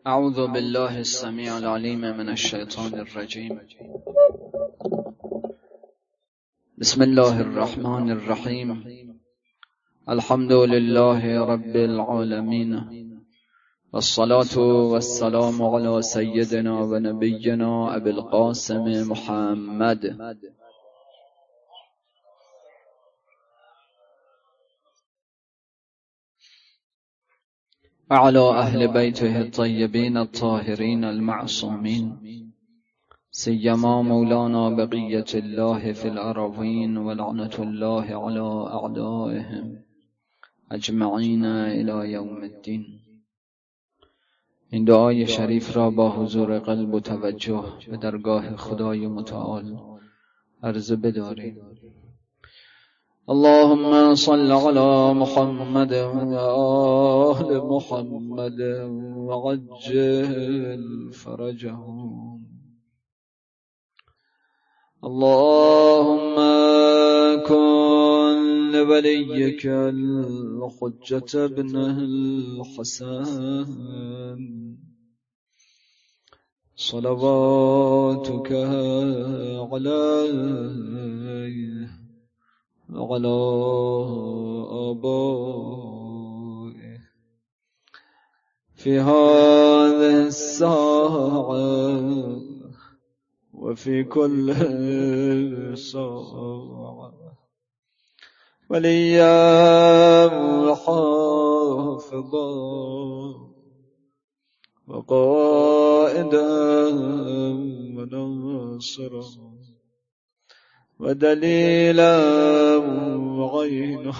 أعوذ بالله السميع العليم من الشيطان الرجيم. بسم الله الرحمن الرحيم. الحمد لله رب العالمين، والصلاة والسلام على سيدنا ونبينا أبي القاسم محمد وعلى أهل بيته الطيبين الطاهرين المعصومين، سيما مولانا بقية الله في الأراضين، ولعنة الله على أعدائهم اجمعین الی یوم الدین. این دعای شریف را با حضور قلب و توجه به درگاه خدای متعال عرض بدارید. اللهم صل على محمد و آل محمد وعجل فرجهم. اللهم كن لوليك الحجة ابن الحسن صلواتك عليه وعلى آبائه في هذه الساعة وفي كل ساعة، وليا وحافظا وقائدا وناصرا ودليلا وعينا،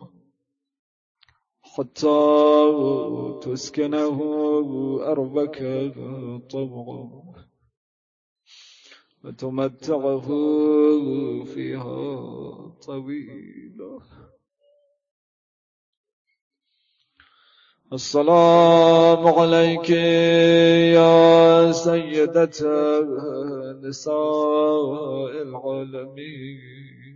حتى تسكنه أرضك طوعا وتمتعه فيها طويلا. السلام عليك يا سيدة نساء العالمين.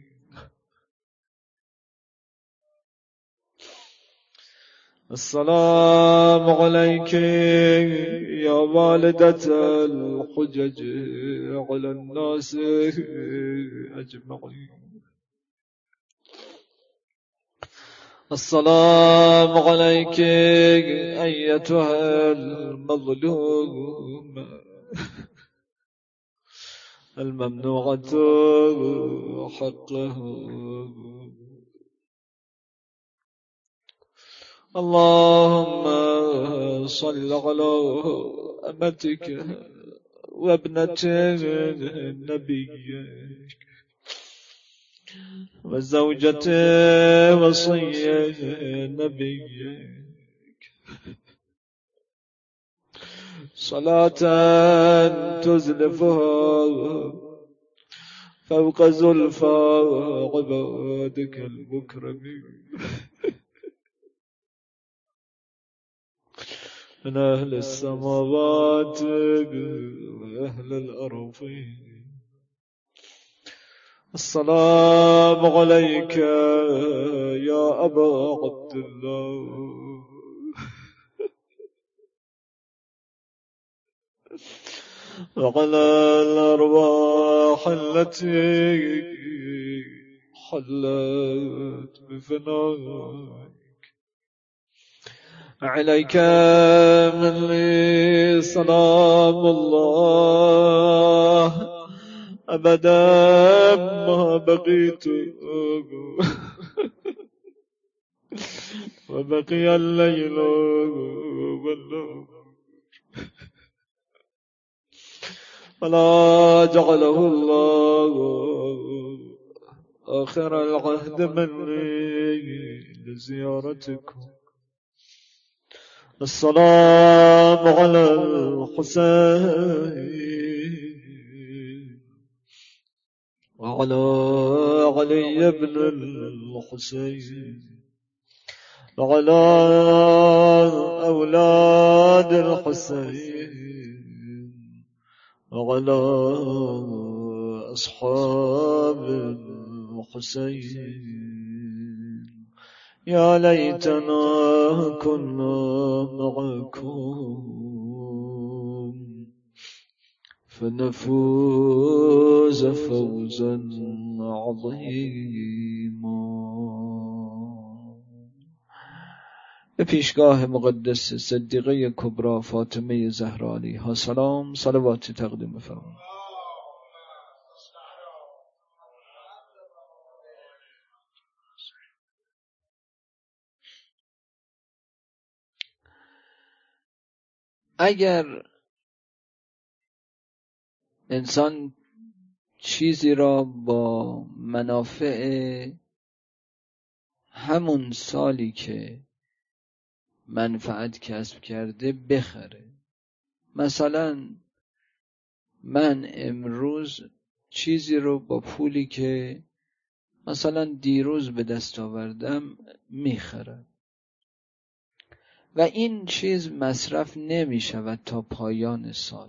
السلام عليك يا والدة الحجج على الناس أجمعين. السلام عليك أيتها المظلومة الممنوعة حقه. اللهم صل على أمتك وابنة نبيك وزوجة وصي نبيك، صلاة تزلفها فوق زلفى عبادك المكرمين من أهل السماوات وأهل الأرضين. السلام عليك يا أبا عبد الله وعلى الأرواح التي حلت بفنائك. عليك مني سلام الله أبدا ما بقيت وبقي الليل والنهار، ولا جعله الله آخر العهد مني لزيارتكم. السلام على الحسين وعلى علي بن الحسين وعلى أولاد الحسين وعلى أصحاب الحسين. يا ليتنا كنا معكم فنفوز فوزا عظیما. به پیشگاه مقدس صدیقه کبری فاطمه زهرا علیها سلام صلوات تقدیم فرمایید. اگر انسان چیزی را با منافع همون سالی که منفعت کسب کرده بخره، مثلا من امروز چیزی رو با پولی که مثلا دیروز به دست آوردم میخرم و این چیز مصرف نمی شود تا پایان سال.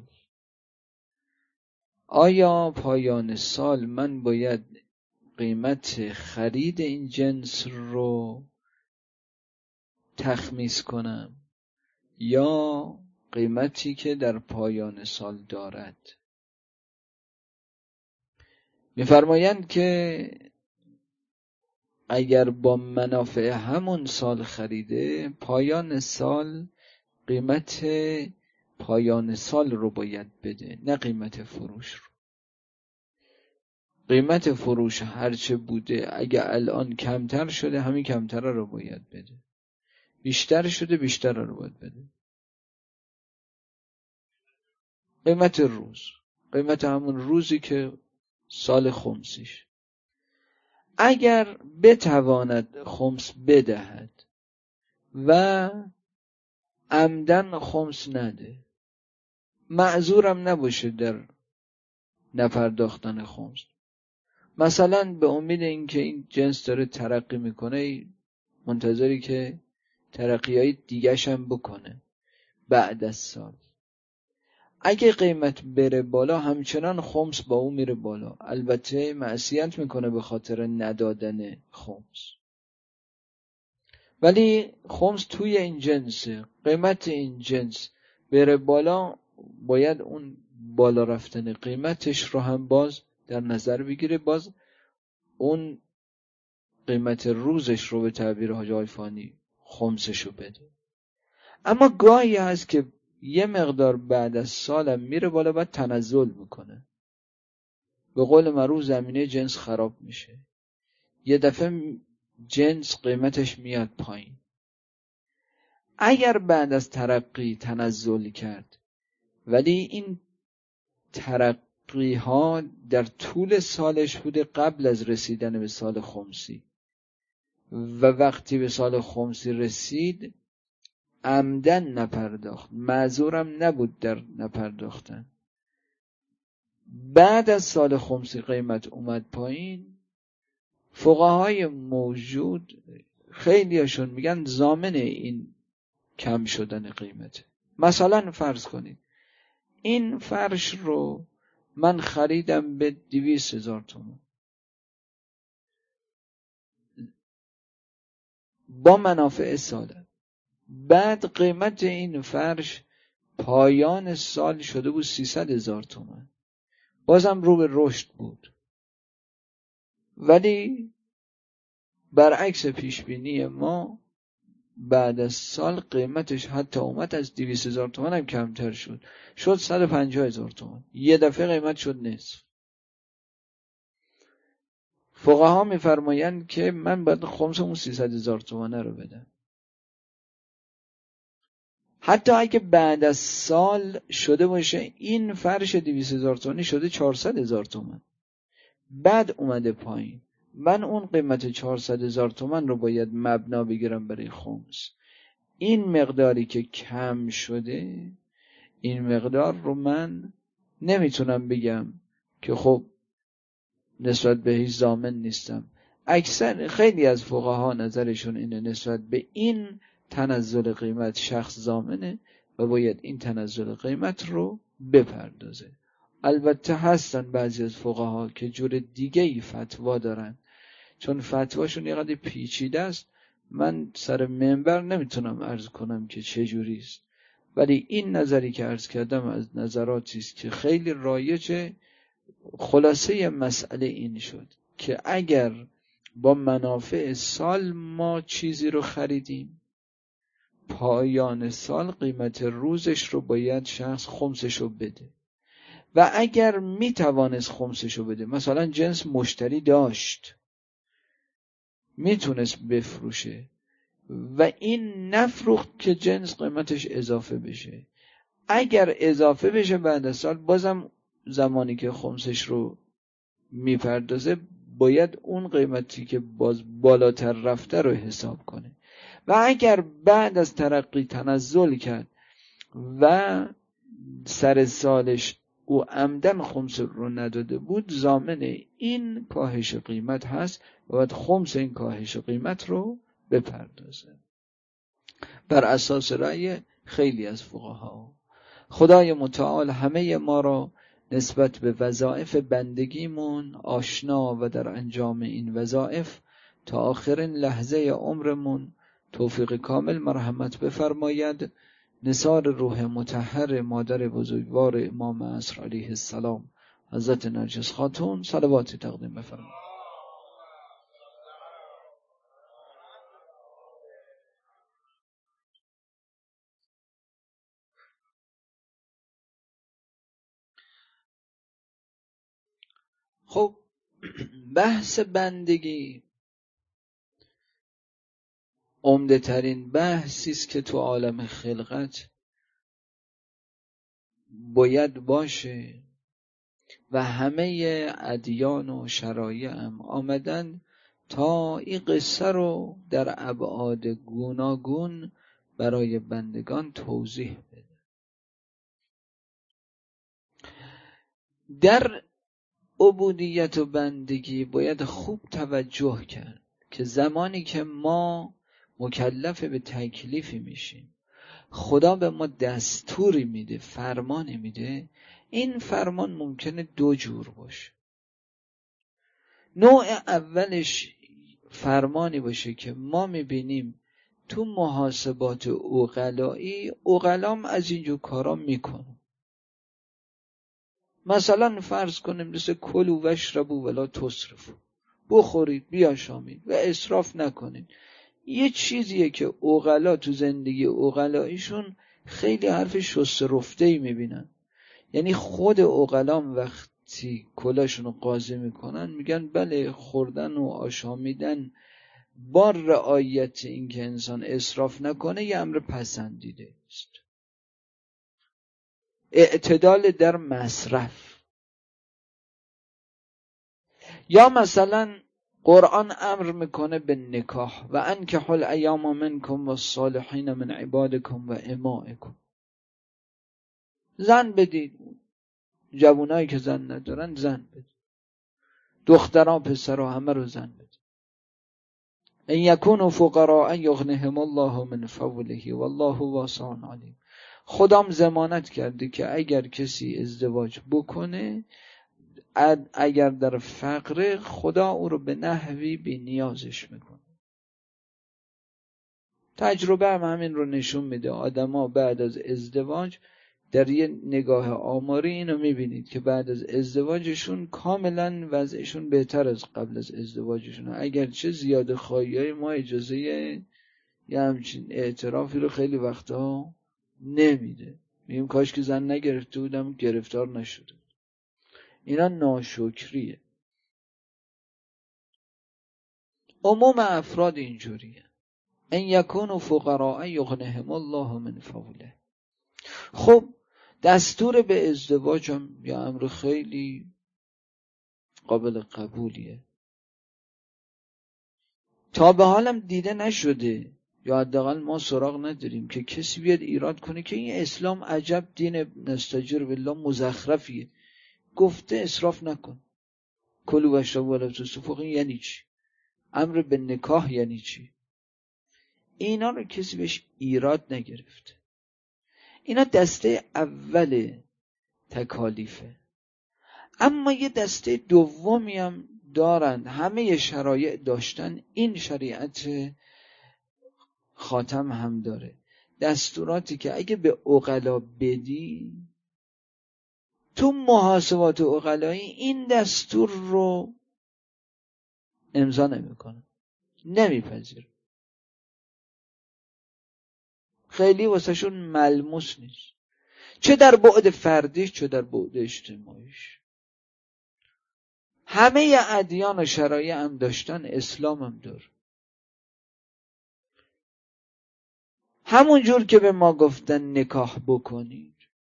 آیا پایان سال من باید قیمت خرید این جنس رو تخمیس کنم یا قیمتی که در پایان سال دارد؟ می‌فرمایند که اگر با منافع همون سال خریده، پایان سال قیمت پایان سال رو باید بده، نه قیمت فروش رو. قیمت فروش هرچه بوده اگه الان کمتر شده همین کمتر رو باید بده، بیشتر شده بیشتر رو باید بده. قیمت روز، قیمت همون روزی که سال خمسیش، اگر بتواند خمس بدهد و عمدن خمس نده، معذورم نباشه در نپرداختن خمس. مثلا به امید اینکه این جنس داره ترقی میکنه منتظری که ترقیای دیگه‌ش هم بکنه بعد از سال. اگه قیمت بره بالا همچنان خمس با اون میره بالا، البته معصیت میکنه به خاطر ندادن خمس، ولی خمس توی این جنسه. قیمت این جنس بره بالا باید اون بالا رفتن قیمتش رو هم باز در نظر بگیره، باز اون قیمت روزش رو به تعبیر حاج عرفانی خمسش رو بده. اما گاهی هست که یه مقدار بعد از سالم میره بالا بعد تنزل میکنه، به قول معروف زمینه جنس خراب میشه، یه دفعه جنس قیمتش میاد پایین. اگر بعد از ترقی تنزل کرد ولی این ترقی ها در طول سالش بوده قبل از رسیدن به سال خمسی و وقتی به سال خمسی رسید عمدن نپرداخت، معذورم نبود در نپرداختن، بعد از سال خمسی قیمت اومد پایین، فقهای موجود خیلی هاشون میگن ضامن این کم شدن قیمته. مثلا فرض کنید این فرش رو من خریدم به 200,000 تومان با منافع ساله، بعد قیمت این فرش پایان سال شده بود 300,000 تومان، بازم رو به رشد بود، ولی برعکس پیشبینی ما بعد از سال قیمتش حتی اومد از 200,000 تومان هم کمتر شد 150,000 تومان، یه دفعه قیمت شد نصف. فقها میفرمایند که من باید خمس اون 300,000 تومانه رو بدم، حتی اگه بعد از سال شده باشه این فرش 200,000 تومانی شده 400,000 تومان، بعد اومده پایین، من اون قیمت 400,000 تومان رو باید مبنا بگیرم برای خمس. این مقداری که کم شده، این مقدار رو من نمیتونم بگم که خب نسبت به هیچ ضامن نیستم. اکثر خیلی از فقها نظرشون اینه نسبت به این تنزل قیمت شخص ضامنه و باید این تنزل قیمت رو بپردازه. البته هستن بعضی از فقها که جور دیگه ای فتوا دارن، چون فتواشون یه قدر پیچیده است، من سر منبر نمیتونم عرض کنم که چه جوری است، ولی این نظری که عرض کردم از نظراتی است که خیلی رایجه. خلاصه مسئله این شد که اگر با منافع سال ما چیزی رو خریدیم، پایان سال قیمت روزش رو باید شخص خمسش رو بده. و اگر می توانست خمسش رو بده، مثلا جنس مشتری داشت میتونست بفروشه و این نفروخت که جنس قیمتش اضافه بشه، اگر اضافه بشه بعد از سال، بازم زمانی که خمسش رو میپردازه باید اون قیمتی که باز بالاتر رفته رو حساب کنه. و اگر بعد از ترقی تنزل کرد و سر سالش او عمدن خمس رو نداده بود، ضامن این کاهش قیمت هست و باید خمس این کاهش قیمت رو بپردازه. بر اساس رأی خیلی از فقها. خدای متعال همه ما را نسبت به وظایف بندگیمون آشنا و در انجام این وظایف تا آخرین لحظه عمرمون توفیق کامل مرحمت بفرماید. نثار روح مطهر مادر بزرگوار امام عصر علیه السلام حضرت نرجس خاتون صلوات تقدیم بفرمایید. خب بحث بندگی عمده ترین بحثی است که تو عالم خلقت باید باشه و همه ادیان و شرایع هم آمدن تا این قصه رو در ابعاد گوناگون برای بندگان توضیح بده. در عبودیت و بندگی باید خوب توجه کرد که زمانی که ما مکلف به تکلیفی میشیم، خدا به ما دستوری میده، فرمانی میده، این فرمان ممکنه دو جور باشه. نوع اولش فرمانی باشه که ما میبینیم تو محاسبات عقلایی، عقلام از اینجور کارا میکنن. مثلا فرض کنیم مثل کلوا واشربوا ولا تسرفوا، بخورید بیاشامید و اسراف نکنید. یه چیزیه که عقلا تو زندگی عقلاییشون خیلی حرف شسته رفته‌ای میبینن. یعنی خود عقلام وقتی کلاشون رو قاضی میکنن میگن بله خوردن و آشامیدن با رعایت این که انسان اسراف نکنه یه امر پسندیده است. اعتدال در مصرف. یا مثلا قرآن امر میکنه به نکاح و انکحوا الایام منکم والصالحین من عبادکم و امائکم، زن بدید، جوانایی که زن ندارن زن بدید، دختران پسرها همه رو زن بدید. ان یکونوا فقراء یغنهم الله من فضله والله واسع علیم. خدام ضمانت کرده که اگر کسی ازدواج بکنه، اگر در فقر، خدا او رو به نحوی بی نیازش میکنه. تجربه هم همین رو نشون میده. آدما بعد از ازدواج در یه نگاه آماری اینو میبینید که بعد از ازدواجشون کاملا وضعشون بهتر از قبل از ازدواجشون، اگرچه زیاده خواهی‌های ما اجازه یه همچین اعترافی رو خیلی وقتا نمیده. میگیم کاش که زن نگرفته بودم گرفتار نشده. اینا ناشکریه. عموم افراد اینجوریه. ان یکونوا فقراء یغنهم الله من فضله. خب دستور به ازدواج هم یه امر خیلی قابل قبولیه. تا به حالم دیده نشده یا حداقل ما سراغ نداریم که کسی بیاد ایراد کنه که این اسلام عجب دین نستجیر بالله مزخرفیه، گفته اسراف نکن، کلوا واشربوا ولا تسرفوا. یعنی چی؟ امر به نکاح یعنی چی؟ اینا رو کسی بهش ایراد نگرفته. اینا دسته اول تکالیفه. اما یه دسته دومی هم دارند، همه شرایع داشتن، این شریعت خاتم هم داره. دستوراتی که اگه به عقلا بدی، تو محاسبات عقلایی این دستور رو امضا نمیکنه، نمیپذیره، خیلی واسهشون ملموس نیست، چه در بعد فردیش چه در بعد اجتماعیش. همه ادیان و شرایع هم داشتن، اسلام هم داره. همون جور که به ما گفتن نکاح بکنید،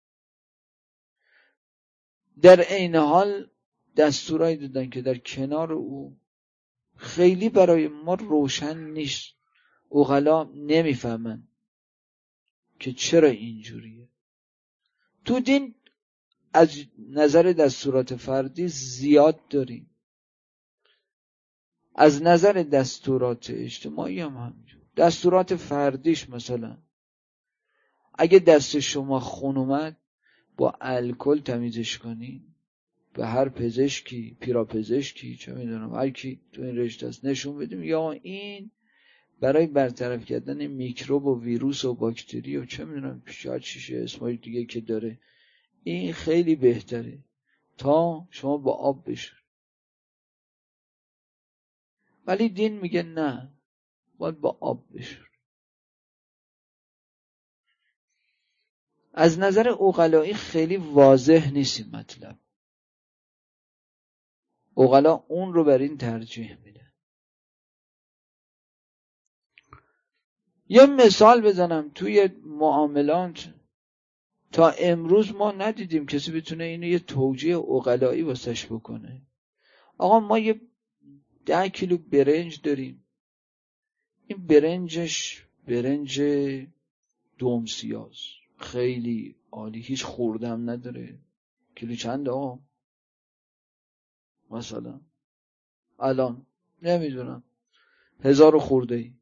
در عین حال دستورایی دادن که در کنار او خیلی برای ما روشن نیست، عقلا نمیفهمن که چرا اینجوریه. تو دین از نظر دستورات فردی زیاد داریم، از نظر دستورات اجتماعی هم همینجور. دستورات فردیش مثلا اگه دست شما خون اومد با الکل تمیزش کنین، به هر پزشکی، پیراپزشکی، چه میدونم هر کی تو این رشته است نشون بدیم، یا این برای برطرف کردن میکروب و ویروس و باکتری و چه میدونم شاید چیشه اسمای دیگه که داره، این خیلی بهتره تا شما با آب بشور. ولی دین میگه نه، باید با آب بشور. از نظر عقلایی خیلی واضح نیست این مطلب، عقلا اون رو بر این ترجیح میده. یه مثال بزنم، توی معاملات تا امروز ما ندیدیم کسی بتونه اینو یه توجیه عقلایی واسش بکنه. آقا ما یه 10 کیلو برنج داریم، این برنج دومسیاز خیلی عالی، هیچ خوردم نداره. کیلو چند آقا؟ مثلا الان نمیدونم 1000 خورده ای.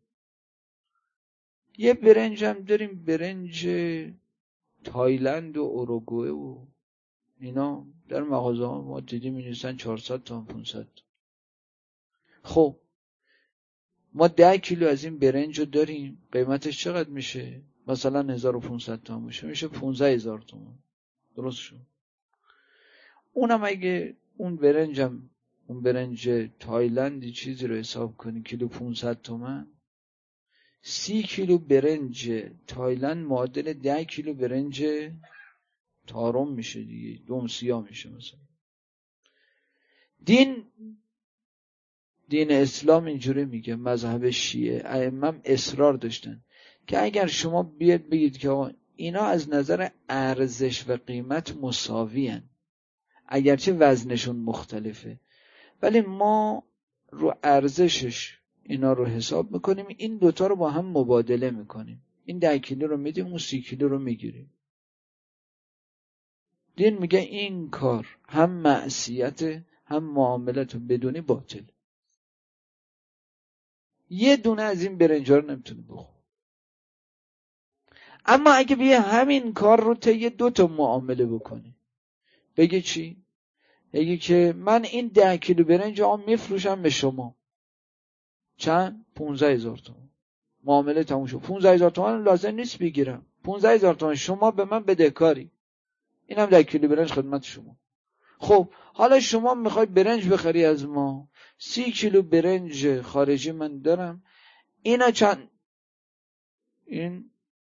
یه برنج هم داریم، برنج تایلند و اوروگوئه و اینا در مغازه ها ما دیدیم می‌نویسن 400 تا 500. خب ما 10 کیلو از این برنج رو داریم، قیمتش چقدر میشه؟ مثلا 1500 تومان میشه 15000 تومان. درست شد. اونم اگه اون برنج تایلندی چیزی رو حساب کنی کیلو 500 تومان، 30 کیلو برنج تایلند معادل 10 کیلو برنج تارم میشه دیگه، دومسیا میشه. مثلا دین اسلام اینجوری میگه، مذهب شیعه ائمه اصرار داشتن که اگر شما بیاد بگید که آقا اینا از نظر ارزش و قیمت مساوی هن، اگرچه وزنشون مختلفه، ولی ما رو ارزشش اینا رو حساب میکنیم، این دوتا رو با هم مبادله میکنیم، این 10 کیلو رو میدیم اون 30 کیلو رو میگیریم. دین میگه این کار هم معصیت هم معاملت بدونی باطل، یه دونه از این برنجا رو نمیتونی بخور. اما اگه بیه همین کار رو طی 2 تا معامله بکنی، بگی چی؟ بگی که من این 10 کیلو برنج میفروشم به شما، چند؟ 15000 تومان. معامله تموم شد. 15000 تومان لازم نیست بگیرم، 15000 تومان شما به من بدهکاری، اینم 10 کیلو برنج خدمت شما. خب حالا شما میخوای برنج بخری از ما، 30 کیلو برنج خارجی من دارم، اینا چند؟ این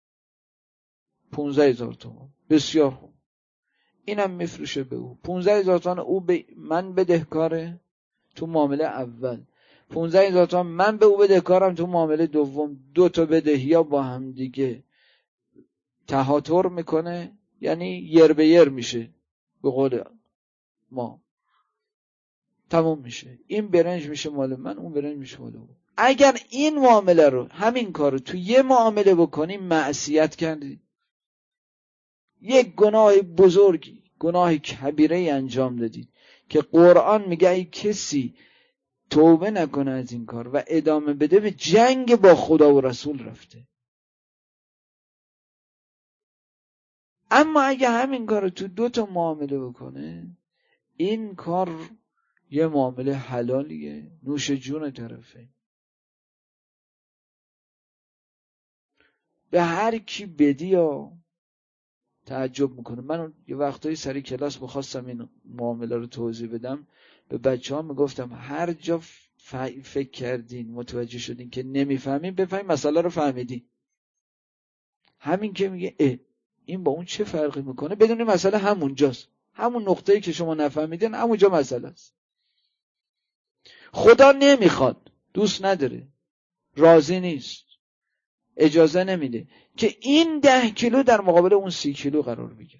15000 تومان. بسیار خوب، اینم میفروشه به او 15000 تومان، او به من بدهکاره تو معامله اول، 15000 تومان من به او بدهکارم تو معامله دوم. 2 تا بدهیا با هم دیگه تهاتر میکنه، یعنی یر به یر میشه به قول ما، تموم میشه. این برنج میشه مال من، اون برنج میشه مال اون. اگر این معامله رو، همین کار رو تو یه معامله بکنی، معصیت کردی، یک گناه بزرگی، گناه کبیره انجام دادید که قرآن میگه ای کسی توبه نکنه از این کار و ادامه بده به جنگ با خدا و رسول رفته. اما اگه همین کار رو تو 2 تا معامله بکنه، این کار یه معامله حلالیه، نوش جون طرفه. به هر کی بدی یا تعجب میکنه. من یه وقتایی سری کلاس بخواستم این معامله رو توضیح بدم، به بچه ها میگفتم هر جا فکر کردین متوجه شدین که نمیفهمین، بفهمین مسئله رو فهمیدین. همین که میگه این با اون چه فرقی میکنه، بدون مسئله همونجاست، همون نقطه‌ای که شما نفهمیدین همونجا مسئله است. خدا نمیخواد، دوست نداره، راضی نیست، اجازه نمیده که این 10 کیلو در مقابل اون 30 کیلو قرار بگیره.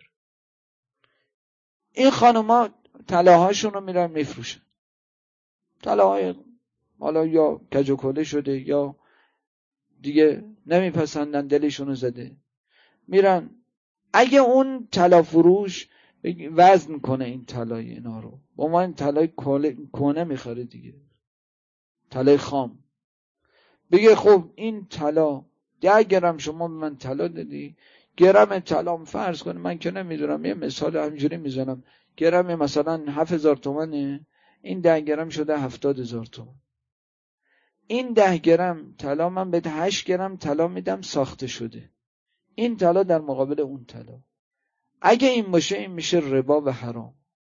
این خانوما طلاهاشون رو میرن میفروشن، طلاهای حالا یا کج و کوله شده یا دیگه نمیپسندن، دلشون رو زده، میرن. اگه اون طلا فروش وزن کنه این طلای اینا رو، با ما این طلای کهنه میخره دیگه، طلای خام، بگه خب این طلا 10 گرم شما به من طلا دادی، گرم طلا فرض کنه، من که نمیدونم، یه مثال همینجوری میزنم، گرم مثلا 7000 تومنه، این 10 گرم شده 70000 تومن. این 10 گرم طلا من به 8 گرم طلا میدم ساخته شده، این طلا در مقابل اون طلا. اگه این باشه این میشه ربا و حرام.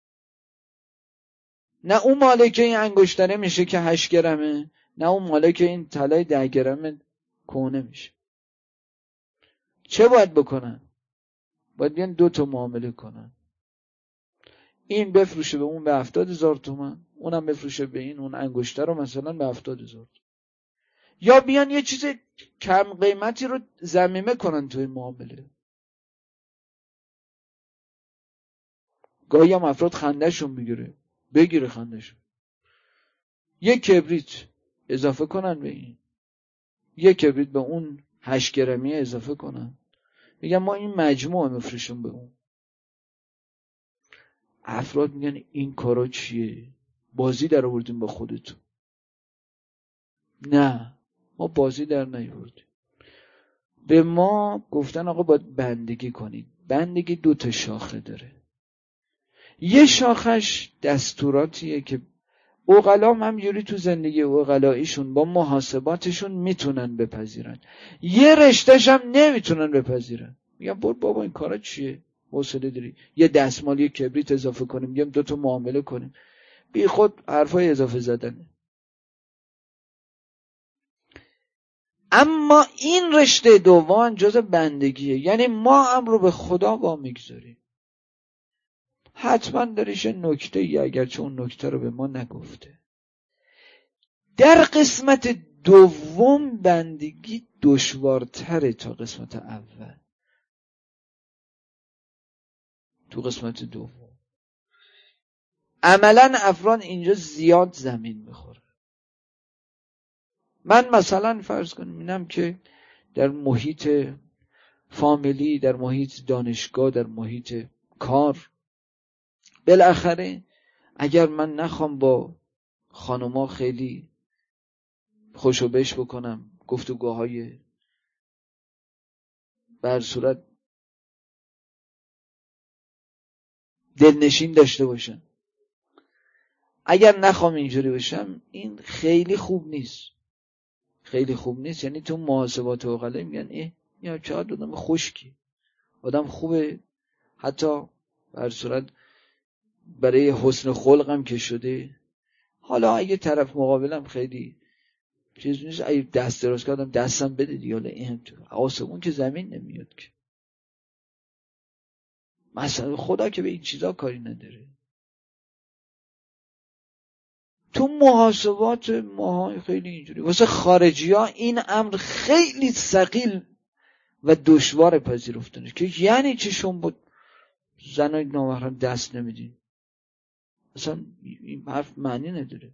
نه اون مالک این انگشتره میشه که 8 گرمه، نه اون مالک این طلای 10 گرمه کهنه میشه. چه باید بکنن؟ باید بیان 2 تا معامله کنن، این بفروشه به اون به 70000 تومان، اونم بفروشه به این، اون انگشتر رو مثلا به 70000 تومان. یا بیان یه چیز کم قیمتی رو ضمیمه کنن توی معامله. گاهی هم افراد خندهشون بگیره خندهشون، یک کبریت اضافه کنن به این، یک کبریت به اون 8 گرمی اضافه کنن، میگن ما این مجموعه مفروشیم به اون. افراد میگن این کارا چیه؟ بازی در آوردیم با خودتون. نه، ما بازی در نیاوردیم. به ما گفتن آقا باید بندگی کنید. بندگی 2 تا شاخه داره. یه شاخش دستوراتیه که عقلا همجوری تو زندگی عقلاییشون با محاسباتشون میتونن بپذیرن، یه رشتهش هم نمیتونن بپذیرن. میگم بابا این کارا چیه؟ حوصله داری یه دستمال یه کبریت اضافه کنیم، میگم 2 تا معامله کنیم، بی خود حرفای اضافه زدنه. اما این رشته دوم جز بندگیه، یعنی ما امر رو به خدا وامیگذاریم. حتما داریش نکته ای، اگرچه اون نکته رو به ما نگفته. در قسمت دوم بندگی دشوارتره تا قسمت اول. تو قسمت دوم عملا افراد اینجا زیاد زمین میخوره. من مثلا فرض کنیم اینم که در محیط فامیلی، در محیط دانشگاه، در محیط کار، بالاخره اگر من نخوام با خانوما خیلی خوشو بش بکنم، گفتگوهای بر صورت دلنشین داشته باشم، اگر نخوام اینجوری باشم، این خیلی خوب نیست. خیلی خوب نیست یعنی تو محاسبات عقلایی میگن یا چه آدم خشکی، آدم خوبه، حتی بر صورت برای حسن خلقم که شده. حالا اگه طرف مقابلم خیلی چیز نیست، اگه دست دراز کردم دستم بده دیگه، حالا این تو آسمون که زمین نمیاد که، مثلا خدا که به این چیزا کاری نداره. تو محاسبات ما خیلی اینجوری، واسه خارجی ها این امر خیلی ثقیل و دشوار پذیرفتنش، که یعنی چی شما با زنای نامحرم دست نمیدین؟ اصلا این حرف معنی نداره.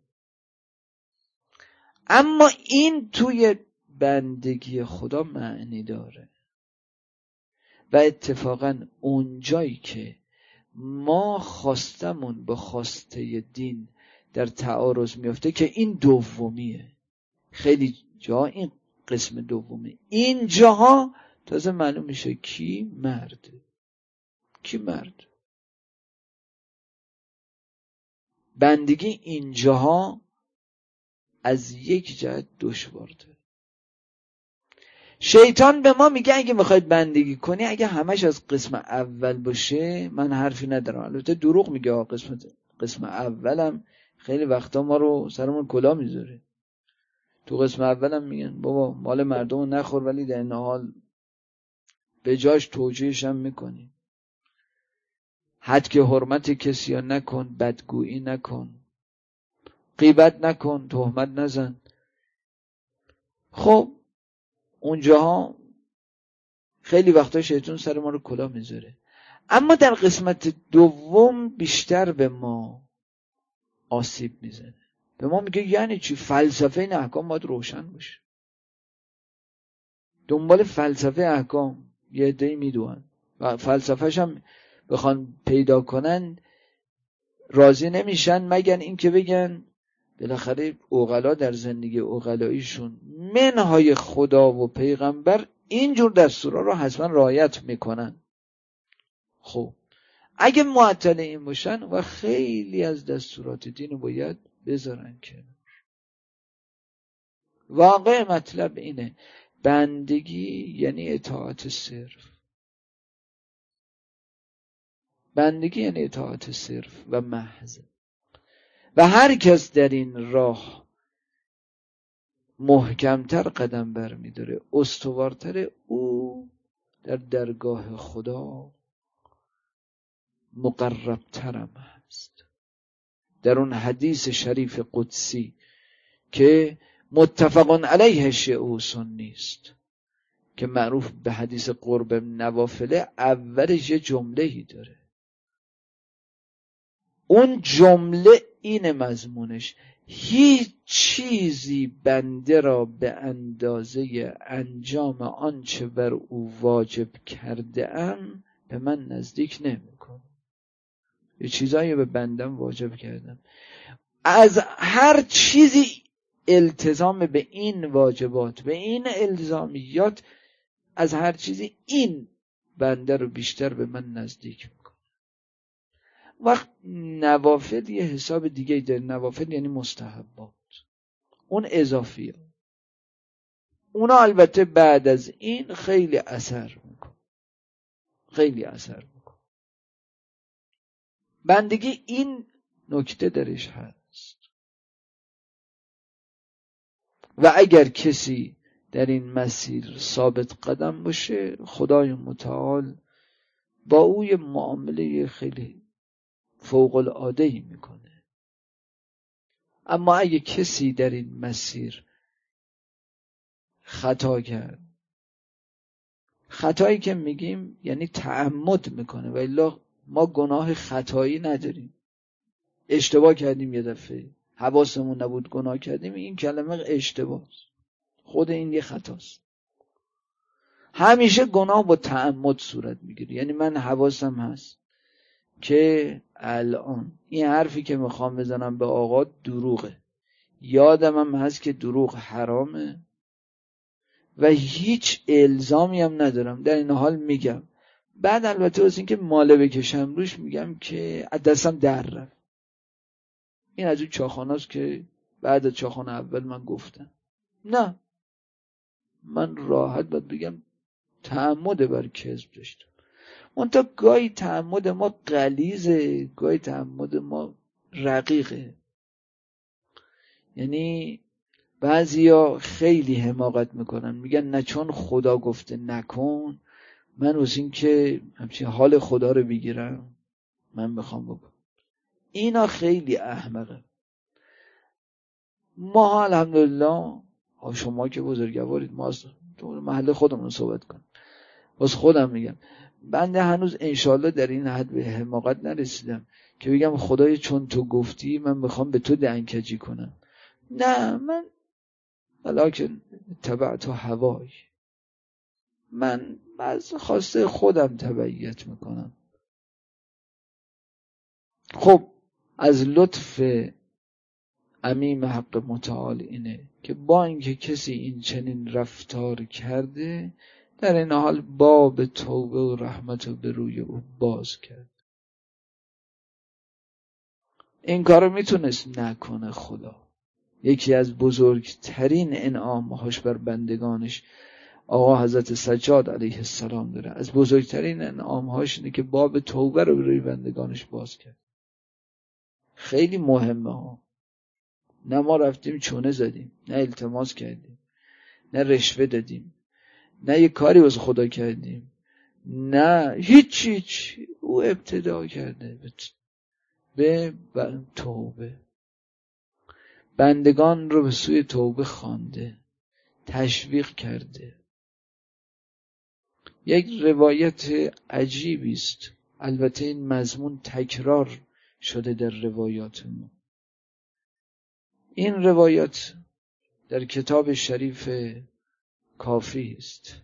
اما این توی بندگی خدا معنی داره. و اتفاقا اونجایی که ما خواستمون با خواسته دین در تعارض میفته که این دومیه، خیلی جا این قسم دومه، این جاها تازه معلوم میشه کی مرد کی مرد. بندگی این جاها از یک جهت دشوارده. شیطان به ما میگه اگه میخواید بندگی کنی، اگه همش از قسم اول باشه من حرفی ندارم. البته دروغ میگه، قسم اولم خیلی وقتا ما رو سرمون کلا میذاره. تو قسم اولم میگن بابا مال مردم رو نخور، ولی در این حال به جاش توجیهش هم میکنی. حد که حرمت کسی ها نکن، بدگویی نکن، غیبت نکن، تهمت نزن. خب اونجاها خیلی وقتا شیطان سر ما رو کلا میذاره. اما در قسمت دوم بیشتر به ما آسیب میزنه. به ما میگه یعنی چی؟ فلسفه این احکام باید روشن باشه. دنبال فلسفه احکام یه عده‌ای میدونن و فلسفه‌ش هم بخوان پیدا کنن راضی نمیشن، مگر این که بگن بالاخره عقلا در زندگی عقلاییشون منهای خدا و پیغمبر اینجور دستورا رو حتما رعایت میکنن. خب اگه معطل این باشن و خیلی از دستورات دین رو باید بذارن کنار. واقع مطلب اینه، بندگی یعنی اطاعت صرف. بندگی یعنی اطاعت صرف و محض. و هر کس در این راه محکمتر قدم برمی‌داره، استوارتر، او در درگاه خدا مقربترم هست. در اون حدیث شریف قدسی که متفق علیه شیعه و سنی است، که معروف به حدیث قرب نوافله، اولش یه جمله‌ای داره. اون جمله این مضمونش: هیچ چیزی بنده را به اندازه انجام آنچه بر او واجب کرده ام به من نزدیک نمی‌کنه. یه چیزایی به بندم واجب کردم، از هر چیزی التزام به این واجبات، به این الزامیات، از هر چیزی این بنده رو بیشتر به من نزدیک میکنه. وقت نوافل یه حساب دیگه در نوافل یعنی مستحبات، اون اضافیه، اونا البته بعد از این خیلی اثر میکنه، خیلی اثر میکنه. بندگی این نکته درش هست. و اگر کسی در این مسیر ثابت قدم باشه، خدای متعال با او یه معامله خیلی فوق العاده‌ای میکنه. اما اگه کسی در این مسیر خطا کرد، خطایی که میگیم یعنی تعمد میکنه، و الا ما گناه خطایی نداریم، اشتباه کردیم یه دفعه حواسمون نبود گناه کردیم، این کلمه اشتباه، خود این یه خطاست. همیشه گناه با تعمد صورت میگیره، یعنی من حواسم هست که الان این حرفی که میخوام بزنم به آقا دروغه، یادم هم هست که دروغ حرامه و هیچ الزامی هم ندارم، در این حال میگم. بعد البته از این که ماله بکشم روش میگم که دستم در رفت. این از اون چاخاناست که بعد از چاخان اول من گفتم. نه، من راحت باید بگم تعمد بر کذب داشتم. منتها گاهی تعمد ما غلیظه، گاهی تعمد ما رقیقه. یعنی بعضیا خیلی حماقت میکنن، میگن نه چون خدا گفته نکن، من از این که همچین حال خدا رو بگیرم من بخوام بکنم. اینا خیلی احمقه. ما الحمدلله، شما که بزرگوارید، ما از محل خودمون صحبت کنم، باز خودم میگم بنده هنوز انشالله در این حد به حماقت نرسیدم که بگم خدای چون تو گفتی من بخوام به تو دنکجی کنم. نه، من ولکن تبعت هوای، من از خواسته خودم تبعیت میکنم. خب از لطف عمیم حق متعال اینه که با اینکه کسی این چنین رفتار کرده، در این حال باب توبه و رحمت رو به روی او باز کرد. این کارو میتونست نکنه خدا. یکی از بزرگترین انعامهاش بر بندگانش آقا حضرت سجاد علیه السلام داره. از بزرگترین انعامهاش اینه که باب توبه رو روی بندگانش باز کرد. خیلی مهمه ها. نه ما رفتیم چونه زدیم، نه التماس کردیم، نه رشوه دادیم، نه یه کاری واسه خدا کردیم، نه هیچ. او ابتدا کرده به توبه، بندگان رو به سوی توبه خوانده، تشویق کرده. یک روایت عجیبی است، البته این مضمون تکرار شده در روایات ما. این روایت در کتاب شریف کافی است،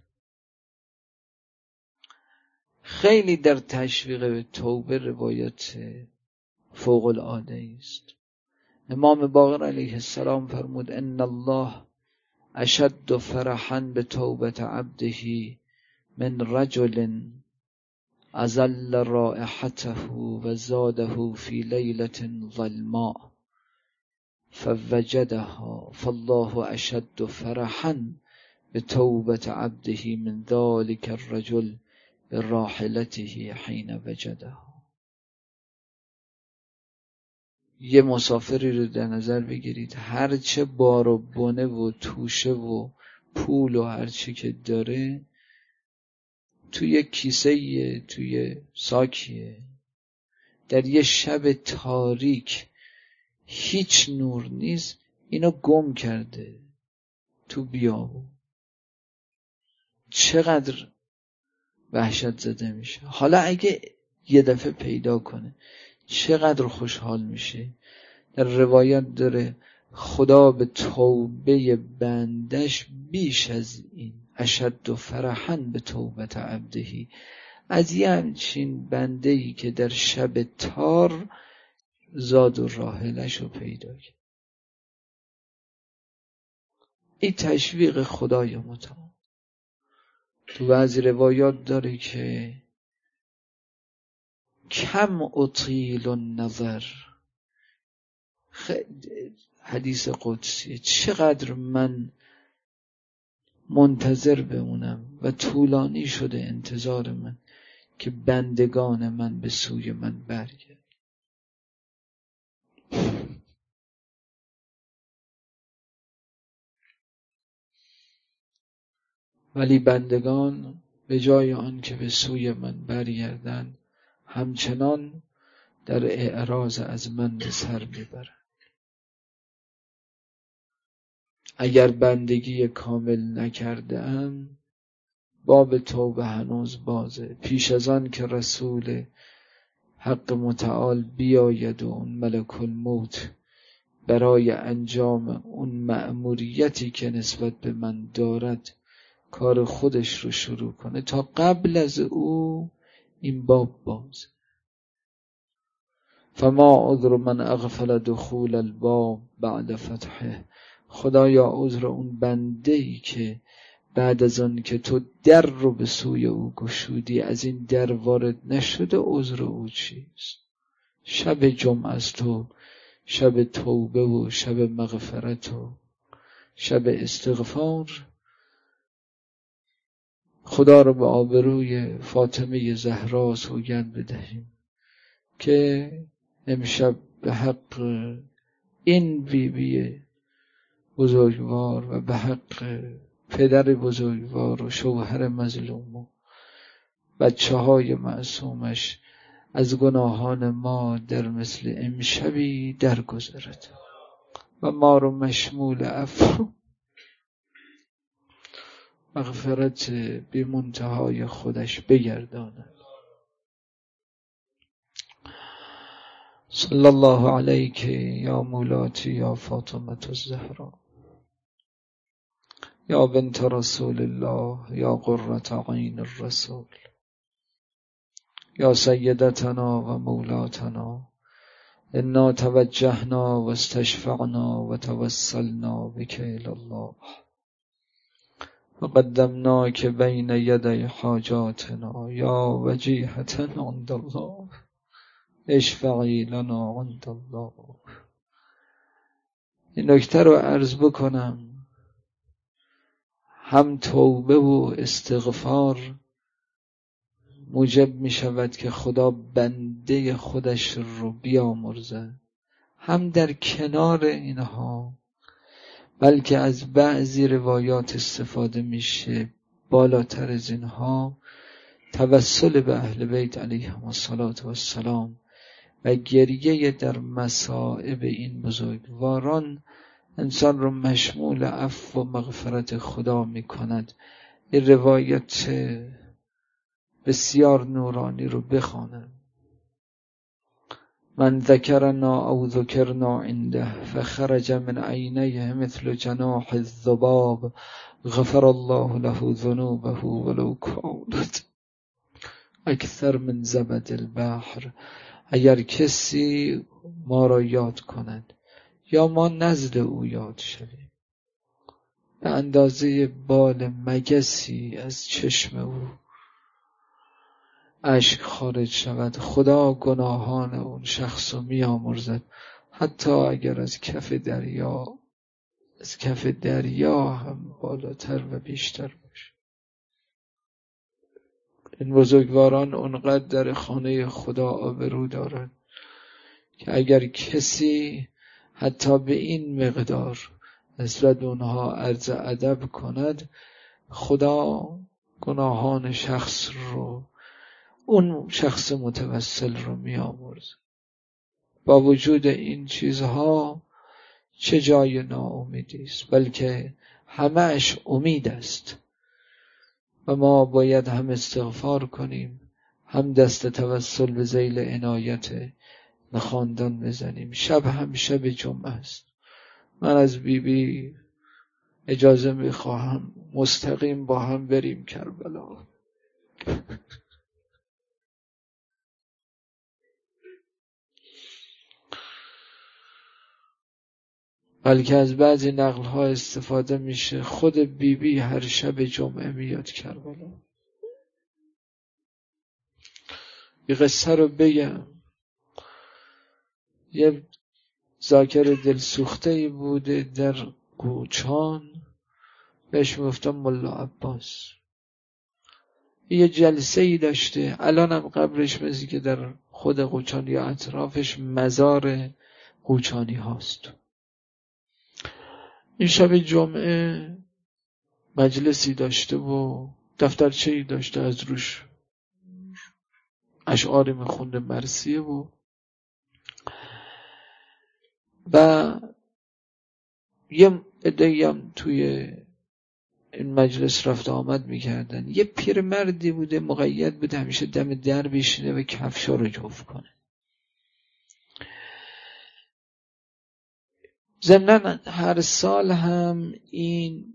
خیلی در تشویق به توبه روایت فوق العاده است. امام باقر علیه السلام فرمود ان الله اشد فرحا به توبت عبده من رجل ازل رائحته و زاده فی لیلة ظلماء فوجدها فالله اشد فرحا به توبت عبده من ذلك الرجل به راحلته حین وجدها. یه مسافری رو در نظر بگیرید، هرچه بار و بنه و توشه و پول و هرچی که داره توی کیسه، توی ساکیه، در یه شب تاریک هیچ نور نیست، اینو گم کرده تو بیابون. چقدر وحشت زده میشه. حالا اگه یه دفعه پیدا کنه چقدر خوشحال میشه. در روایت داره خدا به توبه بندش بیش از این اشد فرحاً به توبت عبدهی، از یه همچین بندهی که در شب تار زاد و راحلش رو پیدا کرد. این تشویق خدای متعال. تو بعضی روایات داره که کم اطیل النظر، حدیث قدسی، چقدر من منتظر بمونم و طولانی شده انتظار من که بندگان من به سوی من برگرد. ولی بندگان به جای آن که به سوی من برگردند همچنان در اعراض از من به سر میبرند. اگر بندگی کامل نکرده‌ام باب توبه هنوز بازه، پیش از آن که رسول حق متعال بیاید و اون ملک الموت برای انجام اون مأموریتی که نسبت به من دارد کار خودش رو شروع کنه، تا قبل از او این باب باز. فما عذر من اغفل دخول الباب بعد فتحه. خدایا عذر اون بنده‌ای که بعد از آن که تو در رو به سوی او گشودی از این در وارد نشده، عذر او چیست؟ شب جمعه است و شب توبه و شب مغفرت و شب استغفار. خدا رو به آبروی فاطمه زهرا سوگند بدهیم که امشب به حق این بیبی بزرگوار و به حق پدر بزرگوار و شوهر مظلوم و بچه های معصومش از گناهان ما در مثل امشبی درگذرد و ما رو مشمول عفو مغفرت بی منتهای خودش بگرداند. صلی الله علیک یا مولاتی یا فاطمه الزهرا یا بنت رسول الله یا قرة عین الرسول یا سیدتنا و مولاتنا. انا توجهنا و استشفعنا و توسلنا بک الی الله و قدمناک بین یدی حاجاتنا یا وجیهة عند الله اشفعی لنا عند الله. این نکته رو عرض بکنم، هم توبه و استغفار موجب می شود که خدا بنده خودش رو بیامرزد، هم در کنار اینها بلکه از بعضی روایات استفاده میشه بالاتر از اینها توسل به اهل بیت علیهم السلام و گریه در مصائب این بزرگواران انسان رو مشمول عفو و مغفرت خدا می کند. این روایت بسیار نورانی رو بخوانم. من ذکرنا او ذکرنا عنده فخرج من عینیه مثل جناح الذباب غفر الله له ذنوبه ولو کانت اکثر من زبد البحر. اگر کسی ما را یاد کند یا ما نزد او یاد شویم، به اندازه بال مگسی از چشم او اشک خارج شود، خدا گناهان اون شخص رو میامرزد، حتی اگر از کف دریا هم بالاتر و بیشتر باشه. این بزرگواران اونقدر در خانه خدا آبرو دارند که اگر کسی حتی به این مقدار نسبت اونها عرض ادب کند، خدا گناهان شخص رو، اون شخص متوسل رو میامرزه. با وجود این چیزها چه جای ناامیدی است، بلکه همه‌اش امید است و ما باید هم استغفار کنیم، هم دست توسل به ذیل عنایت نخواندن بزنیم. شب هم شب جمعه است. من از بیبی اجازه میخواهم مستقیم با هم بریم کربلا. بلکه از بعضی نقل‌ها استفاده میشه خود بیبی هر شب جمعه میاد کربلا. یه قصه رو بگم. یه ذاکر دلسوخته‌ای بوده در قوچان، بهش میگفتن ملا عباس. یه جلسه‌ای داشته، الان هم قبرش مثل که در خود قوچان یا اطرافش مزار قوچانی هاست. این شب جمعه مجلسی داشته و دفترچه‌ای داشته، از روش اشعاری میخونده مرثیه و یه عده‌ای هم توی این مجلس رفت آمد میکردن. یه پیرمردی بوده مقید بوده همیشه دم در بشینه و کفشا رو جفت کنه. ضمناً هر سال هم این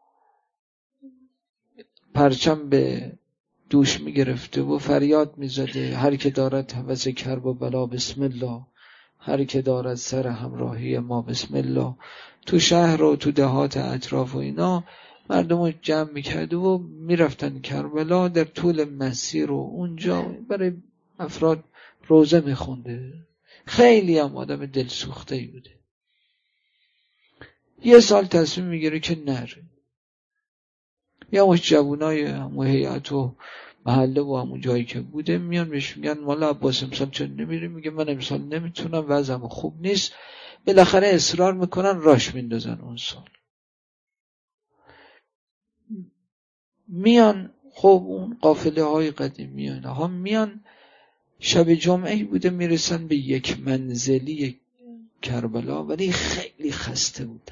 پرچم به دوش میگرفته و فریاد میزده هر که دارد هوس کرب و بلا بسم الله، هر که دارد سر همراهی ما بسم الله. تو شهر و تو دهات اطراف و اینا مردم رو جمع میکرده و میرفتن کربلا. در طول مسیر و اونجا برای افراد روزه میخونده. خیلی هم آدم دلسوخته‌ای بوده. یه سال تصمیم میگیره که نره. یا اون جوانای همون هیئت و محله و همون جایی که بوده میان بهش میگن مولا عباس امسال چون نمیری؟ میگه من امسال نمیتونم، وضعم خوب نیست. بالاخره اصرار میکنن، راش میندازن. اون سال میان، خب اون قافله های قدیمی ها میان، شب جمعه بوده، میرسن به یک منزلی کربلا، ولی خیلی خسته بودن.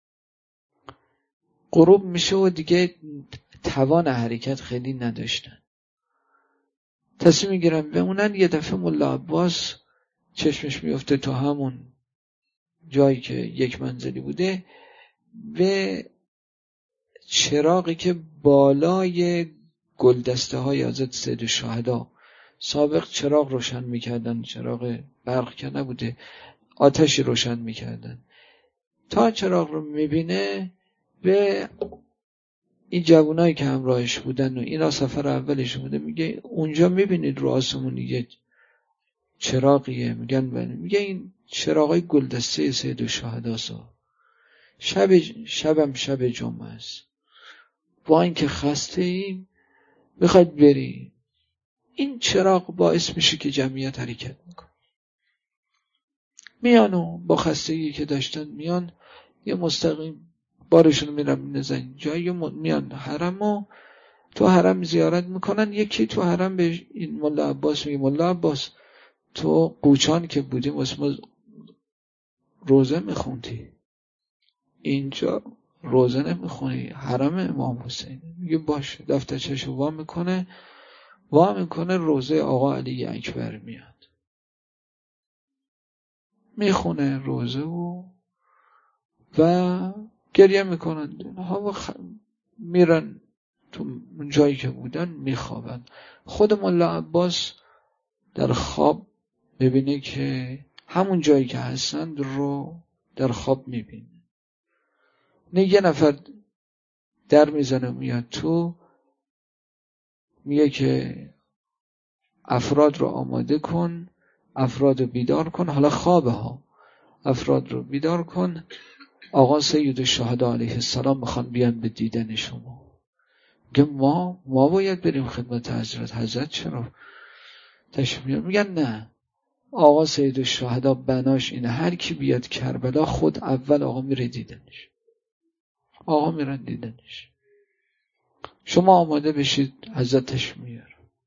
غروب میشه و دیگه توان حرکت خیلی نداشتن. تصمیم میگیرن بمونن. یه دفعه مولا عباس چشمش میفته تو همون جایی که یک منزلی بوده به چراغی که بالای گلدسته های حضرت سید الشهدا، سابق چراغ روشن میکردن، چراغ برق که نبوده، آتشی روشن میکردن. تا چراغ رو میبینه به این جوانایی که همراهش بودن و اینا سفر اولش بوده، میگه اونجا میبینید رو آسمون یه چراغیه؟ میگن بله. میگه این چراغای گلدسته سید الشهدا شب جمعه است. با اینکه خسته ایم میخواید بریم. این چراغ باعث میشه که جمعیت حرکت میکنه. میان و با خستگی که داشتن میان یه مستقیم بارشون میرن میزنن جایی میان حرم و تو حرم زیارت میکنن. یکی تو حرم به این ملا عباس میگه مولا عباس تو قوچان که بودیم اسم روزه میخوندی، اینجا روزه نمیخونی، حرم امام حسین. میگه باشه. دفترچه‌شو وا میکنه روزه آقا علی اکبر میاد میخونه روزه و گریه میکنن. میرن تو جایی که بودن میخوابن. خود مولا عباس در خواب ببینه که همون جایی که هستند رو در خواب میبینه. یه نفر در میزنه میاد تو، میگه که افراد رو آماده کن، افراد رو بیدار کن. حالا خوابه ها، افراد رو بیدار کن، آقا سید الشهدا علیه السلام میخوان بیان به دیدن شما. میگه ما باید بریم خدمت حضرت چرا تشریف میارن؟ میگن نه، آقا سید الشهدا بناش اینه هر کی بیاد کربلا خود اول آقا میره دیدنش. آقا میرن دیدنش، شما آماده بشید حضرت تشریف میاره.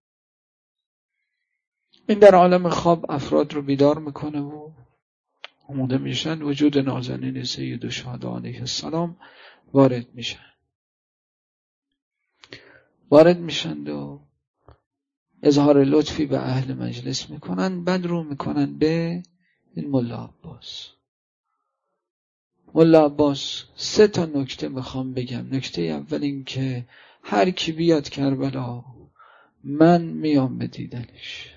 این در عالم خواب افراد رو بیدار میکنه و آماده میشن. وجود نازنین سید الشهدا علیه السلام وارد میشن و اظهار لطفی به اهل مجلس میکنن. بعد رو میکنن به این مولا عباس. مولا عباس 3 نکته میخوام بگم. نکته اول این که هر کی بیاد کربلا من میام به دیدنش.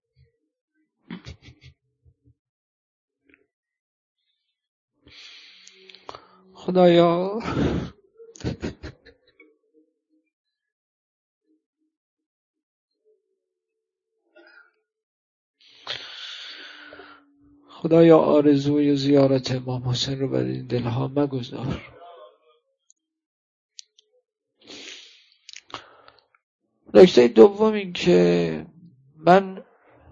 خدایا آرزوی زیارت امام حسین رو برای این دلها مگذار. نکته دوم این که من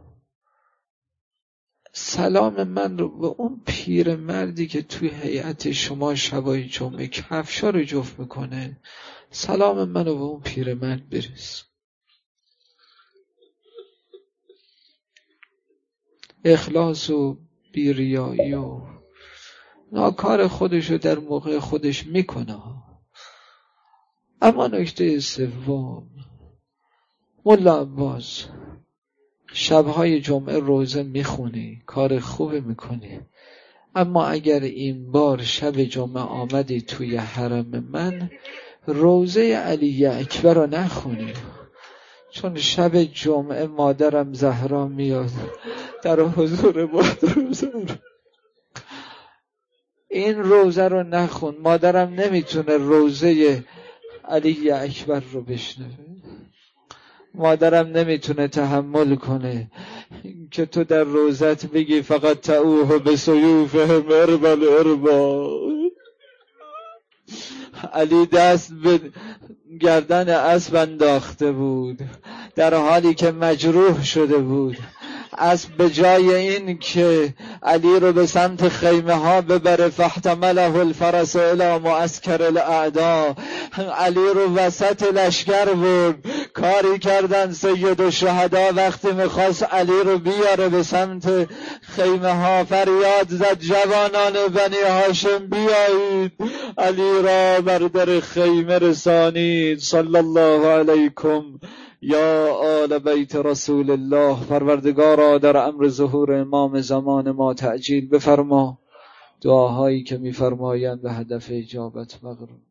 سلام من رو به اون پیر مردی که توی هیئت شما شبای جمعه کفشا رو جفت میکنه، سلام من رو به اون پیر مرد برس. اخلاص و بیریایی و کار خودش رو در موقع خودش میکنه. اما نکته سوم، مولا عباس شبهای جمعه روزه میخونی، کار خوبی میکنی، اما اگر این بار شب جمعه آمدی توی حرم من روزه علی اکبر رو نخونی، چون شب جمعه مادرم زهرا میاد در حضور مادرم این روزه رو نخون. مادرم نمیتونه روزه علی اکبر رو بشنوه. مادرم نمیتونه تحمل کنه که تو در روزت بگی فقط تعوه به سیوفهم اربل اربا. علی دست به گردن اسب انداخته بود در حالی که مجروح شده بود. اسب به جای این که علی رو به سمت خیمه ها ببره فاحتمله الفرس الی معسکر الاعداء، علی رو وسط لشکر برد. کاری کردن سید الشهدا وقتی میخواست علی رو بیاره به سمت خیمه ها فریاد زد جوانان بنی هاشم بیایید، علی را بر در خیمه رسانید. صلی الله علیکم یا آل بیت رسول الله. پروردگارا در امر ظهور امام زمان ما تعجیل بفرما. دعاهایی که میفرمایند به هدف اجابت مقرون.